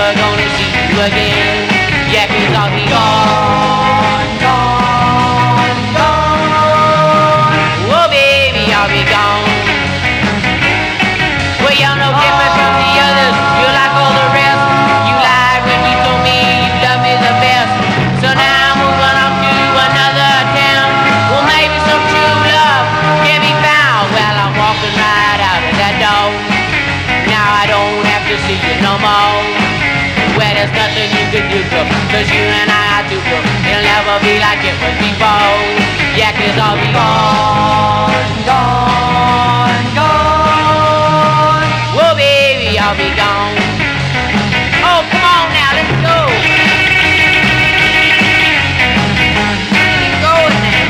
never gonna see you again. Yeah, 'cause I'll be gone, gone, gone. Oh baby, I'll be gone. Well, you're no different from the others. You're like all the rest. You lied when you told me you love me the best. So now I'm moving on to another town. Well, maybe some true love can be found. Well, I'm walking right out of that door. Now I don't have to see you no more. Well, there's nothing you can do, girl, 'cause you and I are too good. It'll never be like it was before. Yeah, 'cause I'll be gone, gone, gone. Whoa, baby, I'll be gone. Oh, come on now, let's go. Keep going now.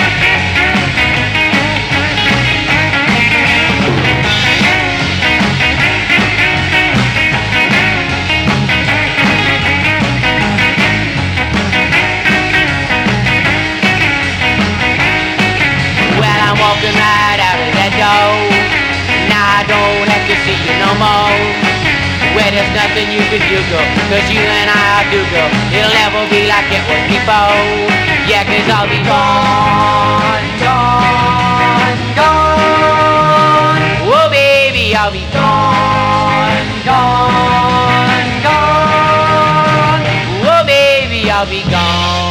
Well, I'm walking right out of that door. Now I don't have to see you no more. Well, there's nothing you can do, girl, 'cause you and I are two, girl. It'll never be like it was before. Yeah, 'cause I'll be gone, gone, gone. Whoa, baby, I'll be gone, gone, gone. Whoa, baby, I'll be gone.